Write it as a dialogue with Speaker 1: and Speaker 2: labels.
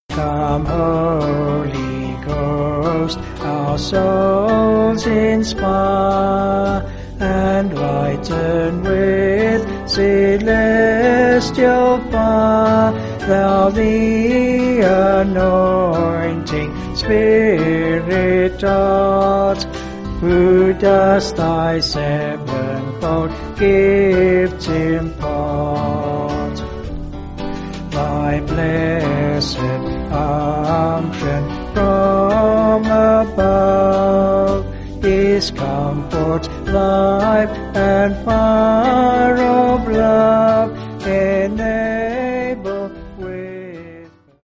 Speaker 1: Come, Holy Ghost, our souls inspire, and lighten with celestial fire. Thou the anointing Spirit art, who dost thy sevenfold gifts impart. Thy blessed unction from above is comfort, life, and fire of love.